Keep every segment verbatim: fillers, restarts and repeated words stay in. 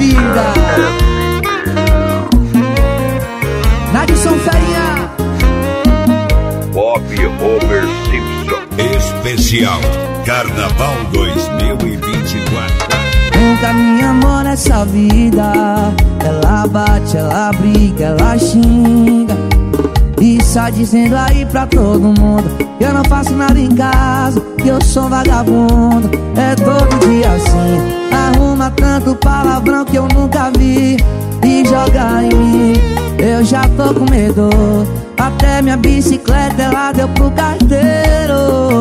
vida. Nadson Ferinha, Bob Homer Simpson. Especial Carnaval dois mil e vinte e quatro. nunca me amou nessa vida. Ela bate, ela briga, ela xinga e sai dizendo aí pra todo mundo que eu não faço nada em casa, que eu sou vagabundo. É todo dia assim, arruma tanto palavrão que eu nunca vi e joga em mim. Eu já tô com medo, até minha bicicleta ela deu pro carteiro.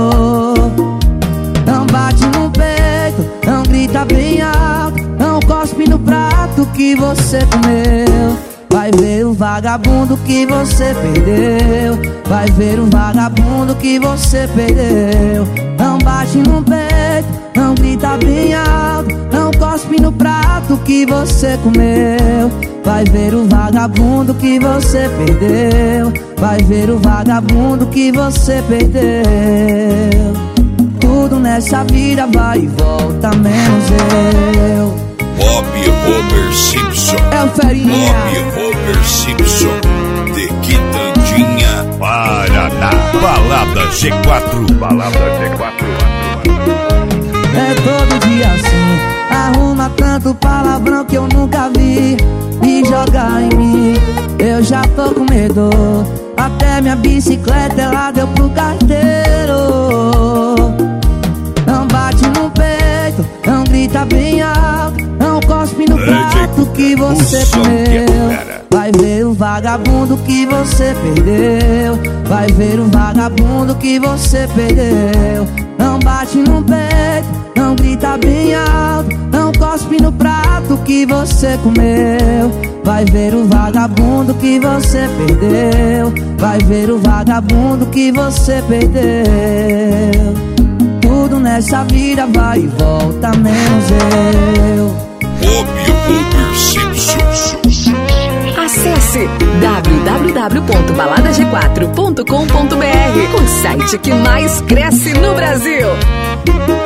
Não bate no peito, não grita bem alto, não cospe no prato que você comeu. Vai ver o vagabundo que você perdeu. Vai ver o vagabundo que você perdeu. Não bate no peito, não grita bem alto, não cospe no prato que você comeu. Vai ver o vagabundo que você perdeu. Vai ver o vagabundo que você perdeu. Tudo nessa vida vai e volta, menos eu. Bob Homer Simpson. É o Ferinha. Bob Homer Simpson, de Quitandinha, Paraná. Balada G quatro. Balada G quatro. É todo dia assim, arruma tanto palavrão que eu nunca vi e joga em mim. Eu já tô com medo, até minha bicicleta ela deu pro carteiro. Não bate no peito, não grita bem alto, não cospe no prato que você comeu. Vai ver o vagabundo que você perdeu. Vai ver o vagabundo que você perdeu. Não bate no peito, não grita bem alto, não cospe no prato que você comeu. Vai ver o vagabundo que você perdeu. Vai ver o vagabundo que você perdeu. Tudo nessa vida vai e volta, menos eu. Bob Homer Simpson. Acesse w w w ponto balada g quatro ponto com ponto b r, o site que mais cresce no Brasil.